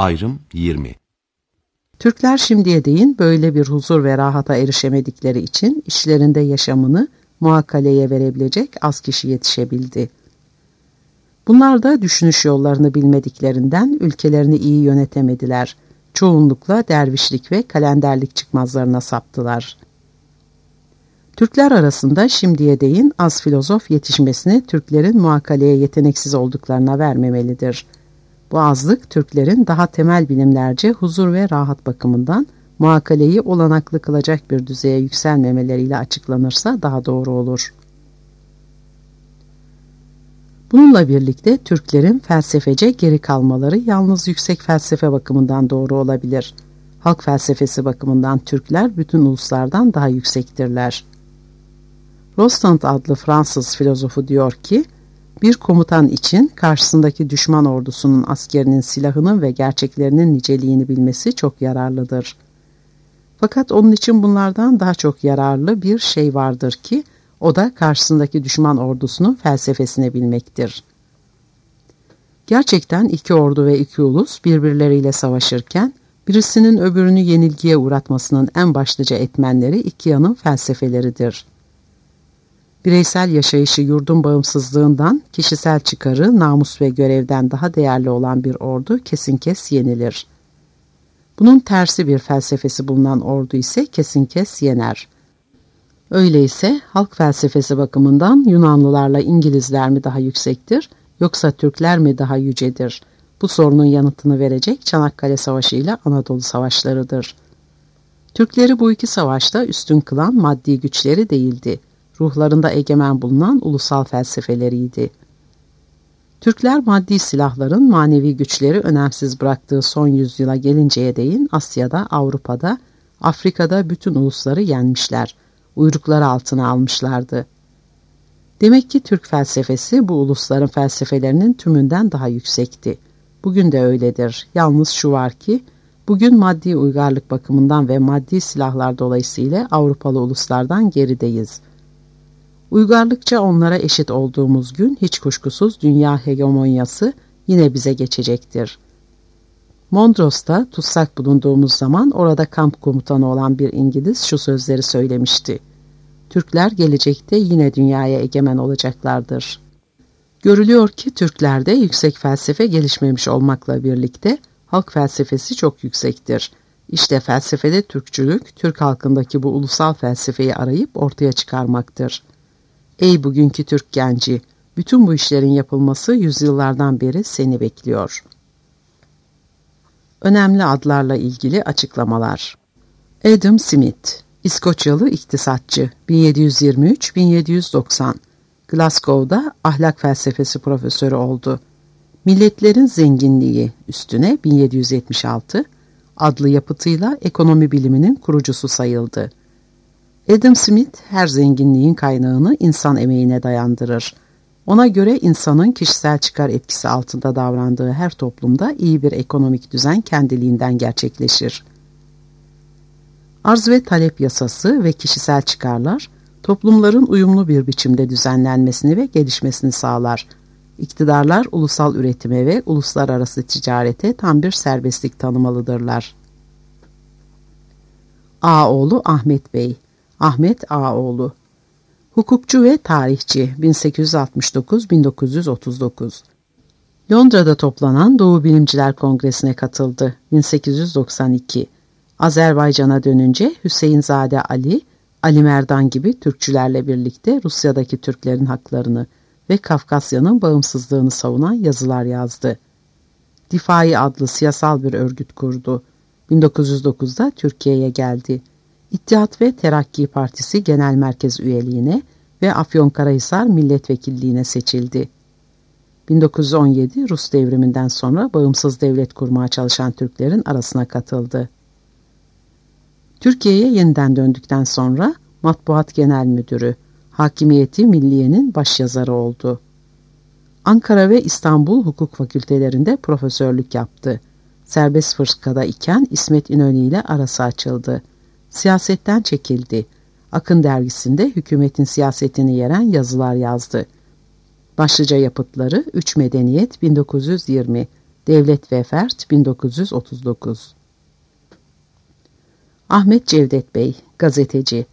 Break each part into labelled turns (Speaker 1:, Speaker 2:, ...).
Speaker 1: Ayrım 20.
Speaker 2: Türkler şimdiye değin böyle bir huzur ve rahata erişemedikleri için işlerinde yaşamını muhakkaleye verebilecek az kişi yetişebildi. Bunlar da düşünüş yollarını bilmediklerinden ülkelerini iyi yönetemediler. Çoğunlukla dervişlik ve kalenderlik çıkmazlarına saptılar. Türkler arasında şimdiye değin az filozof yetişmesini Türklerin muhakkaleye yeteneksiz olduklarına vermemelidir. Bu azlık Türklerin daha temel bilimlerce huzur ve rahat bakımından muhakkaleyi olanaklı kılacak bir düzeye yükselmemeleriyle açıklanırsa daha doğru olur. Bununla birlikte Türklerin felsefece geri kalmaları yalnız yüksek felsefe bakımından doğru olabilir. Halk felsefesi bakımından Türkler bütün uluslardan daha yüksektirler. Rostand adlı Fransız filozofu diyor ki, bir komutan için karşısındaki düşman ordusunun askerinin silahının ve gerçeklerinin niceliğini bilmesi çok yararlıdır. Fakat onun için bunlardan daha çok yararlı bir şey vardır ki, o da karşısındaki düşman ordusunun felsefesini bilmektir. Gerçekten iki ordu ve iki ulus birbirleriyle savaşırken, birisinin öbürünü yenilgiye uğratmasının en başlıca etmenleri iki yanın felsefeleridir. Bireysel yaşayışı yurdun bağımsızlığından, kişisel çıkarı, namus ve görevden daha değerli olan bir ordu kesin kes yenilir. Bunun tersi bir felsefesi bulunan ordu ise kesin kes yener. Öyleyse halk felsefesi bakımından Yunanlılarla İngilizler mi daha yüksektir, yoksa Türkler mi daha yücedir? Bu sorunun yanıtını verecek Çanakkale Savaşı ile Anadolu Savaşlarıdır. Türkleri bu iki savaşta üstün kılan maddi güçleri değildi. Ruhlarında egemen bulunan ulusal felsefeleriydi. Türkler maddi silahların manevi güçleri önemsiz bıraktığı son yüzyıla gelinceye değin Asya'da, Avrupa'da, Afrika'da bütün ulusları yenmişler, uyrukları altına almışlardı. Demek ki Türk felsefesi bu ulusların felsefelerinin tümünden daha yüksekti. Bugün de öyledir. Yalnız şu var ki, bugün maddi uygarlık bakımından ve maddi silahlar dolayısıyla Avrupalı uluslardan gerideyiz. Uygarlıkça onlara eşit olduğumuz gün hiç kuşkusuz dünya hegemonyası yine bize geçecektir. Mondros'ta tutsak bulunduğumuz zaman orada kamp komutanı olan bir İngiliz şu sözleri söylemişti. Türkler gelecekte yine dünyaya egemen olacaklardır. Görülüyor ki Türklerde yüksek felsefe gelişmemiş olmakla birlikte halk felsefesi çok yüksektir. İşte felsefede Türkçülük, Türk halkındaki bu ulusal felsefeyi arayıp ortaya çıkarmaktır. Ey bugünkü Türk genci, bütün bu işlerin yapılması yüzyıllardan beri seni bekliyor. Önemli adlarla ilgili açıklamalar. Adam Smith, İskoçyalı iktisatçı, 1723-1790, Glasgow'da ahlak felsefesi profesörü oldu. Milletlerin Zenginliği üstüne 1776 adlı yapıtıyla ekonomi biliminin kurucusu sayıldı. Adam Smith her zenginliğin kaynağını insan emeğine dayandırır. Ona göre insanın kişisel çıkar etkisi altında davrandığı her toplumda iyi bir ekonomik düzen kendiliğinden gerçekleşir. Arz ve talep yasası ve kişisel çıkarlar, toplumların uyumlu bir biçimde düzenlenmesini ve gelişmesini sağlar. İktidarlar ulusal üretime ve uluslararası ticarete tam bir serbestlik tanımalıdırlar. Ağaoğlu Ahmet Bey, Ahmet Ağaoğlu, hukukçu ve tarihçi, 1869-1939. Londra'da toplanan Doğu Bilimciler Kongresi'ne katıldı, 1892. Azerbaycan'a dönünce Hüseyinzade Ali, Ali Merdan gibi Türkçülerle birlikte Rusya'daki Türklerin haklarını ve Kafkasya'nın bağımsızlığını savunan yazılar yazdı. Difai adlı siyasal bir örgüt kurdu. 1909'da Türkiye'ye geldi. İttihat ve Terakki Partisi Genel Merkez üyeliğine ve Afyonkarahisar milletvekilliğine seçildi. 1917 Rus devriminden sonra bağımsız devlet kurmaya çalışan Türklerin arasına katıldı. Türkiye'ye yeniden döndükten sonra Matbuat Genel Müdürü, Hakimiyeti Milliye'nin başyazarı oldu. Ankara ve İstanbul hukuk fakültelerinde profesörlük yaptı. Serbest fırkada iken İsmet İnönü ile arası açıldı. Siyasetten çekildi. Akın dergisinde hükümetin siyasetini yeren yazılar yazdı. Başlıca yapıtları 3 Medeniyet 1920, Devlet ve Fert 1939. Ahmet Cevdet Bey, gazeteci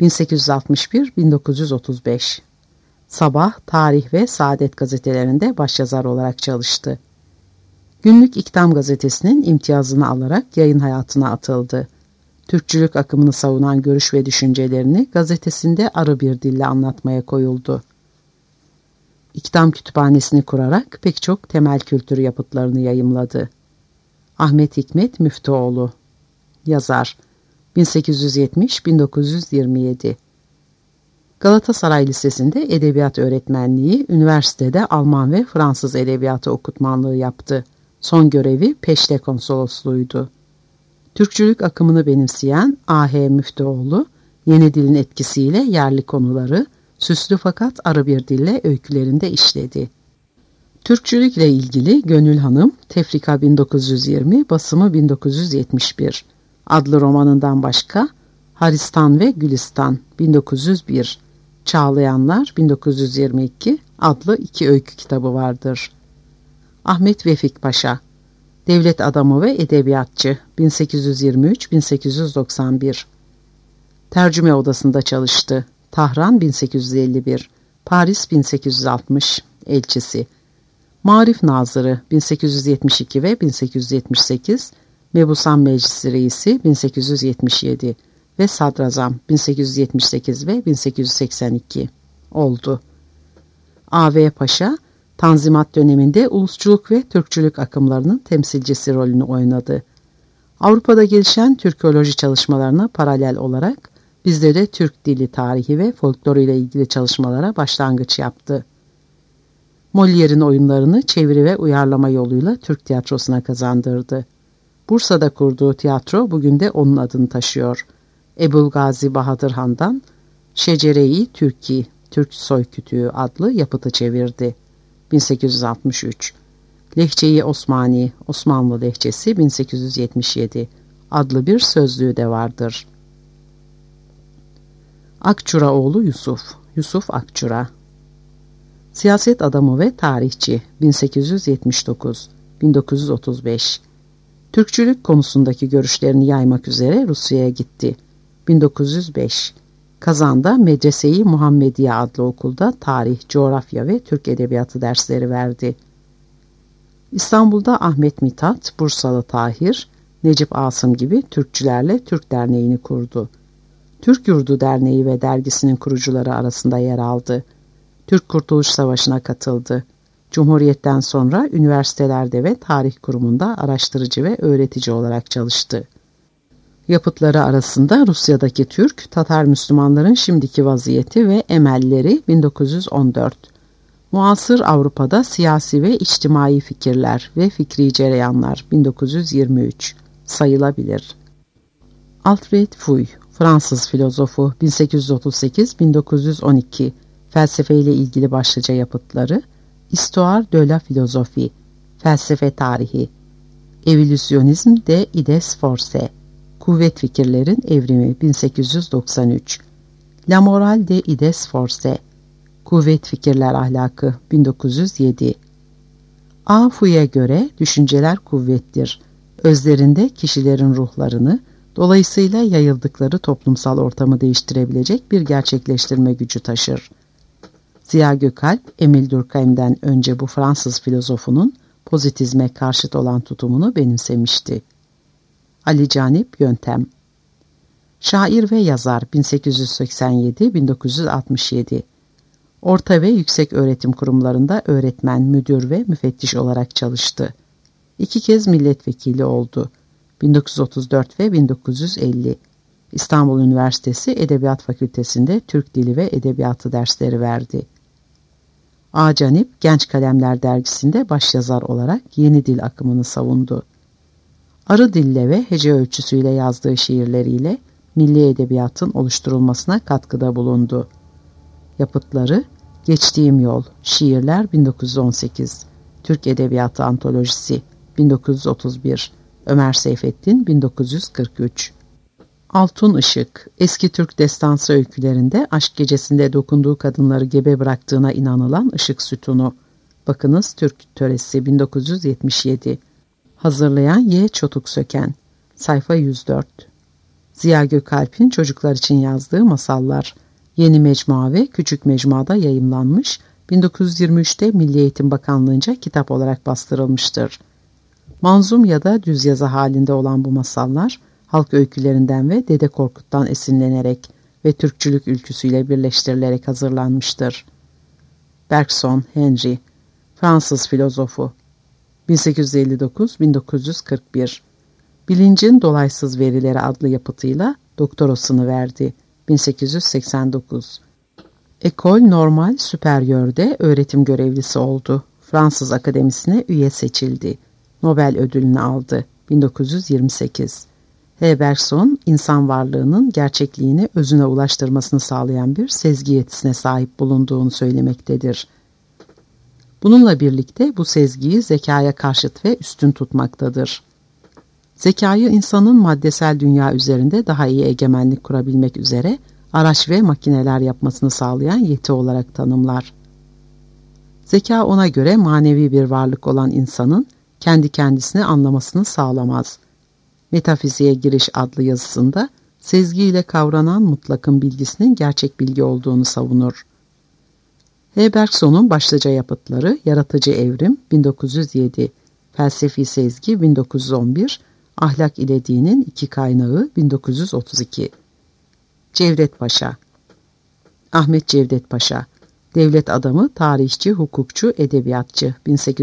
Speaker 2: 1861-1935. Sabah, Tarih ve Saadet gazetelerinde başyazar olarak çalıştı. Günlük İktam gazetesinin imtiyazını alarak yayın hayatına atıldı. Türkçülük akımını savunan görüş ve düşüncelerini gazetesinde arı bir dille anlatmaya koyuldu. İktam kütüphanesini kurarak pek çok temel kültür yapıtlarını yayımladı. Ahmet Hikmet Müftüoğlu, yazar 1870-1927. Galatasaray Lisesi'nde edebiyat öğretmenliği, üniversitede Alman ve Fransız edebiyatı okutmanlığı yaptı. Son görevi Peşte konsolosluğuydu. Türkçülük akımını benimseyen A.H. Müftüoğlu, yeni dilin etkisiyle yerli konuları, süslü fakat arı bir dille öykülerinde işledi. Türkçülükle ilgili Gönül Hanım, Tefrika 1920, basımı 1971 adlı romanından başka Haristan ve Gülistan 1901, Çağlayanlar 1922 adlı 2 öykü kitabı vardır. Ahmet Vefik Paşa, devlet adamı ve edebiyatçı 1823-1891. Tercüme odasında çalıştı. Tahran 1851, Paris 1860, elçisi. Marif Nazırı 1872 ve 1878, Mebusan Meclisi Reisi 1877 ve Sadrazam 1878 ve 1882 oldu. A.V. Paşa, Tanzimat döneminde ulusçuluk ve Türkçülük akımlarının temsilcisi rolünü oynadı. Avrupa'da gelişen Türkoloji çalışmalarına paralel olarak bizde de Türk dili tarihi ve folkloru ile ilgili çalışmalara başlangıç yaptı. Molière'in oyunlarını çeviri ve uyarlama yoluyla Türk tiyatrosuna kazandırdı. Bursa'da kurduğu tiyatro bugün de onun adını taşıyor. Ebu'l-Gazi Bahadır Han'dan Şecere-i Türki, Türk Soykütüğü adlı yapıtı çevirdi. 1863. Lehçe-i Osmani, Osmanlı lehçesi 1877 adlı bir sözlüğü de vardır. Akçuraoğlu Yusuf, Yusuf Akçura. Siyaset adamı ve tarihçi 1879-1935. Türkçülük konusundaki görüşlerini yaymak üzere Rusya'ya gitti. 1905. Kazan'da Medrese-i Muhammediye adlı okulda tarih, coğrafya ve Türk edebiyatı dersleri verdi. İstanbul'da Ahmet Mithat, Bursalı Tahir, Necip Asım gibi Türkçülerle Türk Derneği'ni kurdu. Türk Yurdu Derneği ve dergisinin kurucuları arasında yer aldı. Türk Kurtuluş Savaşı'na katıldı. Cumhuriyet'ten sonra üniversitelerde ve tarih kurumunda araştırıcı ve öğretici olarak çalıştı. Yapıtları arasında Rusya'daki Türk, Tatar Müslümanların şimdiki vaziyeti ve emelleri 1914, Muasır Avrupa'da siyasi ve içtimai fikirler ve fikri cereyanlar 1923 sayılabilir. Alfred Fuy, Fransız filozofu 1838-1912, felsefeyle ilgili başlıca yapıtları, Histoire de la philosophie, felsefe tarihi, Evolüsyonizm de ides force, kuvvet fikirlerin evrimi 1893, La morale de ides force, kuvvet fikirler ahlakı 1907. A. Fuy'e göre düşünceler kuvvettir. Özlerinde kişilerin ruhlarını, dolayısıyla yayıldıkları toplumsal ortamı değiştirebilecek bir gerçekleştirme gücü taşır. Ziya Gökalp, Emil Durkheim'den önce bu Fransız filozofunun pozitizme karşıt olan tutumunu benimsemişti. Ali Canip Yöntem. Şair ve yazar 1887-1967. Orta ve yüksek öğretim kurumlarında öğretmen, müdür ve müfettiş olarak çalıştı. 2 kez milletvekili oldu. 1934 ve 1950. İstanbul Üniversitesi Edebiyat Fakültesi'nde Türk Dili ve Edebiyatı dersleri verdi. A. Canip, Genç Kalemler dergisinde başyazar olarak yeni dil akımını savundu. Arı dille ve hece ölçüsüyle yazdığı şiirleriyle milli edebiyatın oluşturulmasına katkıda bulundu. Yapıtları Geçtiğim Yol, Şiirler 1918, Türk Edebiyatı Antolojisi 1931, Ömer Seyfettin 1943. Altın Işık, eski Türk destansı öykülerinde aşk gecesinde dokunduğu kadınları gebe bıraktığına inanılan ışık sütunu. Bakınız Türk Töresi 1977. Hazırlayan Y. Çotuk Söken. Sayfa 104. Ziya Gökalp'in çocuklar için yazdığı masallar. Yeni Mecmua ve Küçük Mecmua'da yayımlanmış, 1923'te Milli Eğitim Bakanlığı'nca kitap olarak bastırılmıştır. Manzum ya da düz yazı halinde olan bu masallar, halk öykülerinden ve Dede Korkut'tan esinlenerek ve Türkçülük ülküsüyle birleştirilerek hazırlanmıştır. Bergson, Henry, Fransız filozofu, 1859-1941, Bilincin Dolaysız Verileri adlı yapıtıyla doktorasını verdi, 1889. École Normale Supérieur'de öğretim görevlisi oldu. Fransız Akademisi'ne üye seçildi. Nobel ödülünü aldı, 1928. H. Bergson, insan varlığının gerçekliğini özüne ulaştırmasını sağlayan bir sezgi yetisine sahip bulunduğunu söylemektedir. Bununla birlikte bu sezgiyi zekaya karşıt ve üstün tutmaktadır. Zekayı insanın maddesel dünya üzerinde daha iyi egemenlik kurabilmek üzere araç ve makineler yapmasını sağlayan yeti olarak tanımlar. Zeka ona göre manevi bir varlık olan insanın kendi kendisini anlamasını sağlamaz. Metafiziğe Giriş adlı yazısında sezgiyle kavranan mutlakın bilgisinin gerçek bilgi olduğunu savunur. H. Bergson'un başlıca yapıtları Yaratıcı Evrim 1907, Felsefi Sezgi 1911, Ahlak ile Dinin İki Kaynağı 1932. Cevdet Paşa. Ahmet Cevdet Paşa, devlet adamı, tarihçi, hukukçu, edebiyatçı,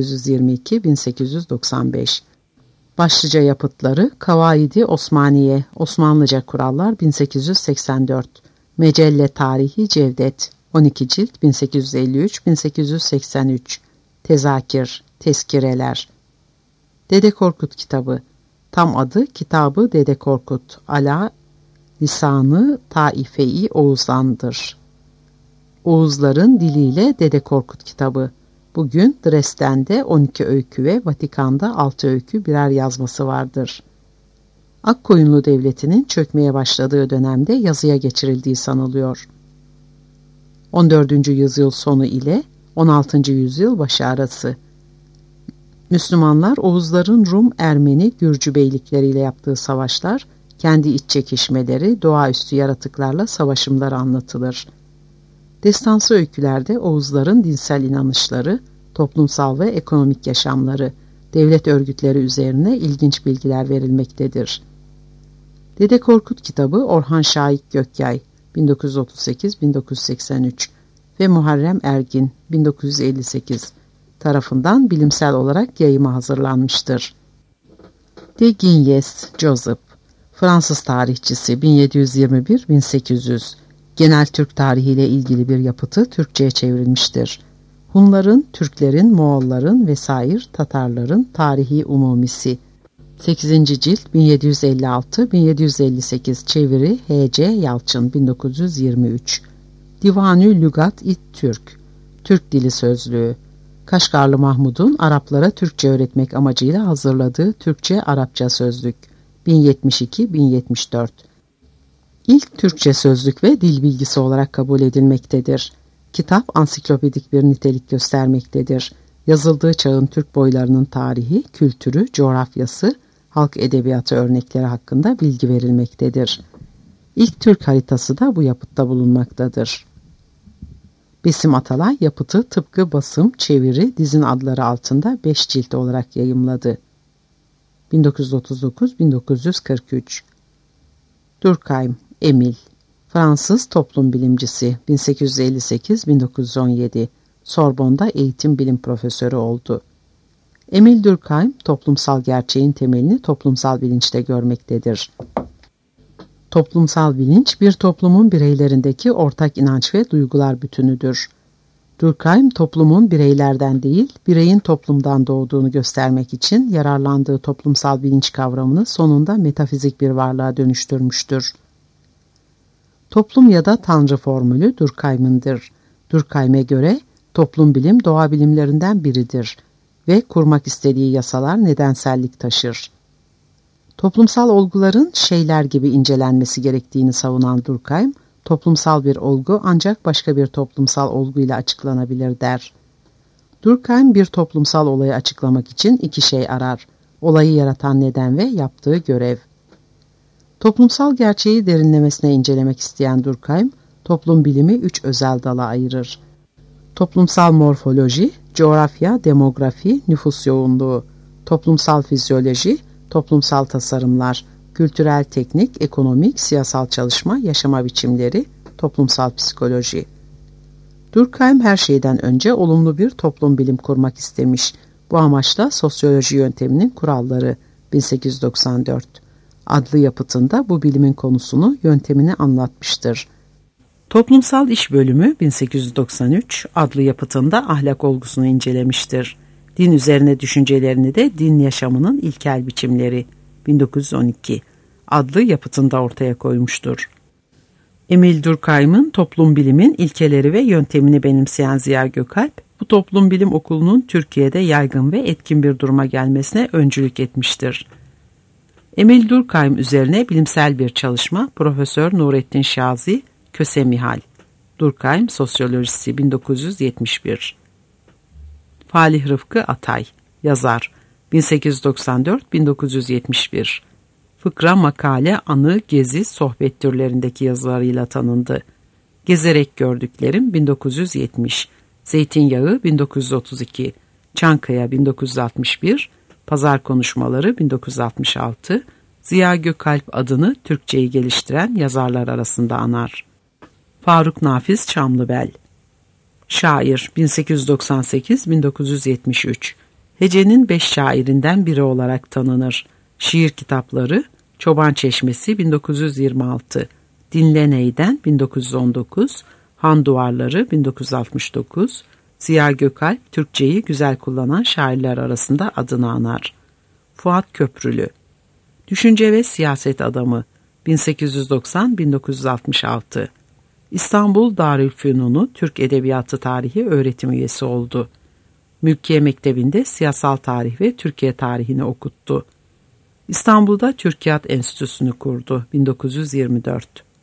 Speaker 2: 1822-1895. Başlıca yapıtları Kavaidi Osmaniye, Osmanlıca Kurallar 1884, Mecelle Tarihi Cevdet, 12 cilt 1853-1883, Tezakir, Tezkireler. Dede Korkut kitabı, tam adı Kitabı Dede Korkut, ala lisanı Taife-i Oğuzan'dır. Oğuzların diliyle Dede Korkut kitabı. Bugün Dresden'de 12 öykü ve Vatikan'da 6 öykü birer yazması vardır. Akkoyunlu Devleti'nin çökmeye başladığı dönemde yazıya geçirildiği sanılıyor. 14. yüzyıl sonu ile 16. yüzyıl başı arası. Müslümanlar Oğuzların Rum, Ermeni, Gürcü beylikleriyle yaptığı savaşlar, kendi iç çekişmeleri, doğaüstü yaratıklarla savaşımları anlatılır. Destansı öykülerde Oğuzların dinsel inanışları, toplumsal ve ekonomik yaşamları, devlet örgütleri üzerine ilginç bilgiler verilmektedir. Dede Korkut kitabı Orhan Şahik Gökyay 1938-1983 ve Muharrem Ergin 1958 tarafından bilimsel olarak yayıma hazırlanmıştır. De Guignes, Joseph, Fransız tarihçisi 1721-1800, genel Türk tarihiyle ilgili bir yapıtı Türkçe'ye çevrilmiştir. Hunların, Türklerin, Moğolların vesaire Tatarların tarihi umumisi. 8. cilt 1756-1758 çeviri H.C. Yalçın 1923. Divanü Lügat-i Türk, Türk Dili Sözlüğü. Kaşgarlı Mahmud'un Araplara Türkçe öğretmek amacıyla hazırladığı Türkçe-Arapça sözlük 1072-1074. İlk Türkçe sözlük ve dil bilgisi olarak kabul edilmektedir. Kitap ansiklopedik bir nitelik göstermektedir. Yazıldığı çağın Türk boylarının tarihi, kültürü, coğrafyası, halk edebiyatı örnekleri hakkında bilgi verilmektedir. İlk Türk haritası da bu yapıtta bulunmaktadır. Besim Atalay yapıtı tıpkı basım, çeviri, dizin adları altında 5 cilt olarak yayımladı. 1939-1943. Durkheim, Emil, Fransız toplum bilimcisi, 1858-1917, Sorbonne'da eğitim bilim profesörü oldu. Emil Durkheim, toplumsal gerçeğin temelini toplumsal bilinçte görmektedir. Toplumsal bilinç, bir toplumun bireylerindeki ortak inanç ve duygular bütünüdür. Durkheim, toplumun bireylerden değil, bireyin toplumdan doğduğunu göstermek için yararlandığı toplumsal bilinç kavramını sonunda metafizik bir varlığa dönüştürmüştür. Toplum ya da Tanrı formülü Durkheim'indir. Durkheim'e göre toplum bilim doğa bilimlerinden biridir ve kurmak istediği yasalar nedensellik taşır. Toplumsal olguların şeyler gibi incelenmesi gerektiğini savunan Durkheim, toplumsal bir olgu ancak başka bir toplumsal olguyla açıklanabilir der. Durkheim bir toplumsal olayı açıklamak için iki şey arar: Olayı yaratan neden ve yaptığı görev. Toplumsal gerçeği derinlemesine incelemek isteyen Durkheim, toplum bilimi 3 özel dala ayırır. Toplumsal morfoloji, coğrafya, demografi, nüfus yoğunluğu, toplumsal fizyoloji, toplumsal tasarımlar, kültürel teknik, ekonomik, siyasal çalışma, yaşama biçimleri, toplumsal psikoloji. Durkheim her şeyden önce olumlu bir toplum bilim kurmak istemiş. Bu amaçla sosyoloji yönteminin kuralları 1894 adlı yapıtında bu bilimin konusunu, yöntemini anlatmıştır. Toplumsal İş Bölümü 1893 adlı yapıtında ahlak olgusunu incelemiştir. Din üzerine düşüncelerini de Din Yaşamının İlkel Biçimleri 1912 adlı yapıtında ortaya koymuştur. Emil Durkheim'ın toplum bilimin ilkeleri ve yöntemini benimseyen Ziya Gökalp, bu toplum bilim okulunun Türkiye'de yaygın ve etkin bir duruma gelmesine öncülük etmiştir. Emil Durkheim üzerine bilimsel bir çalışma Profesör Nurettin Şazi, Köse Mihal, Durkheim Sosyolojisi 1971. Falih Rıfkı Atay, yazar 1894-1971. Fıkra, makale, anı, gezi, sohbet türlerindeki yazılarıyla tanındı. Gezerek Gördüklerim 1970, Zeytinyağı 1932, Çankaya 1961, Pazar Konuşmaları 1966, Ziya Gökalp adını Türkçe'yi geliştiren yazarlar arasında anar. Faruk Nafiz Çamlıbel, şair 1898-1973, Hece'nin 5 şairinden biri olarak tanınır. Şiir kitapları Çoban Çeşmesi 1926, Dinle Neyden 1919, Han Duvarları 1969, Ziya Gökalp Türkçeyi güzel kullanan şairler arasında adını anar. Fuat Köprülü, Düşünce ve Siyaset Adamı 1890-1966, İstanbul Darülfünunu Türk Edebiyatı Tarihi öğretim üyesi oldu. Mülkiye Mektebi'nde siyasal tarih ve Türkiye tarihini okuttu. İstanbul'da Türkiyat Enstitüsü'nü kurdu 1924.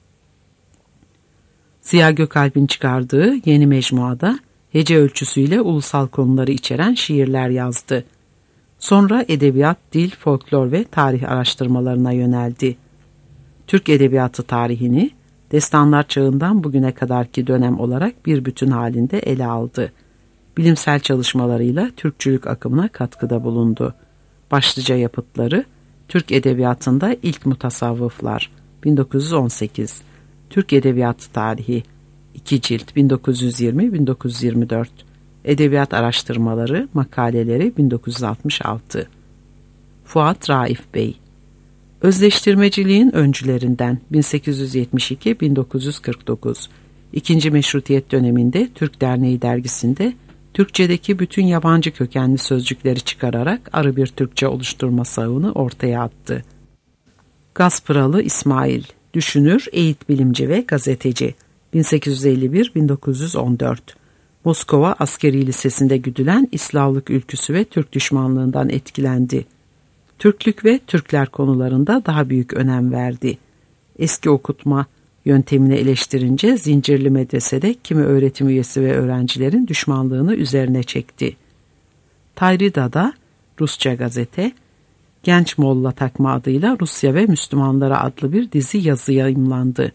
Speaker 2: Ziya Gökalp'in çıkardığı yeni mecmuada hece ölçüsüyle ulusal konuları içeren şiirler yazdı. Sonra edebiyat, dil, folklor ve tarih araştırmalarına yöneldi. Türk edebiyatı tarihini destanlar çağından bugüne kadarki dönem olarak bir bütün halinde ele aldı. Bilimsel çalışmalarıyla Türkçülük akımına katkıda bulundu. Başlıca yapıtları Türk Edebiyatı'nda İlk Mutasavvıflar 1918, Türk Edebiyatı Tarihi 2 cilt 1920-1924, Edebiyat Araştırmaları, Makaleleri 1966. Fuat Raif Bey, Özleştirmeciliğin öncülerinden 1872-1949, İkinci Meşrutiyet döneminde Türk Derneği dergisinde Türkçedeki bütün yabancı kökenli sözcükleri çıkararak arı bir Türkçe oluşturma sağını ortaya attı. Gaspıralı İsmail, düşünür, eğit bilimci ve gazeteci 1851-1914. Moskova Askeri Lisesi'nde güdülen İslavlık ülküsü ve Türk düşmanlığından etkilendi. Türklük ve Türkler konularında daha büyük önem verdi. Eski okutma yöntemini eleştirince zincirli medresede kimi öğretim üyesi ve öğrencilerin düşmanlığını üzerine çekti. Tahrida'da Rusça gazete, Genç Molla takma adıyla Rusya ve Müslümanlara adlı bir dizi yazı yayımlandı.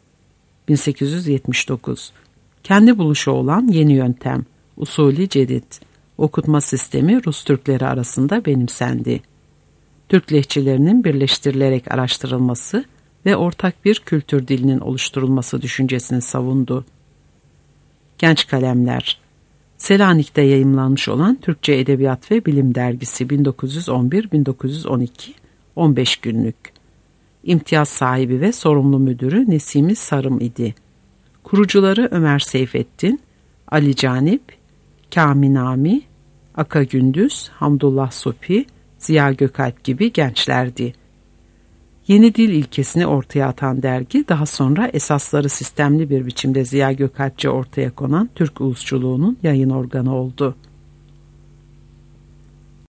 Speaker 2: 1879. Kendi buluşu olan yeni yöntem, usulü cedid, okutma sistemi Rus Türkleri arasında benimsendi. Türk lehçelerinin birleştirilerek araştırılması ve ortak bir kültür dilinin oluşturulması düşüncesini savundu. Genç Kalemler, Selanik'te yayımlanmış olan Türkçe Edebiyat ve Bilim Dergisi 1911-1912, 15 günlük. İmtiyaz sahibi ve sorumlu müdürü Nesimi Sarım idi. Kurucuları Ömer Seyfettin, Ali Canip, Kami Nami, Aka Gündüz, Hamdullah Sopi, Ziya Gökalp gibi gençlerdi. Yeni dil ilkesini ortaya atan dergi, daha sonra esasları sistemli bir biçimde Ziya Gökalpçe ortaya konan Türk ulusçuluğunun yayın organı oldu.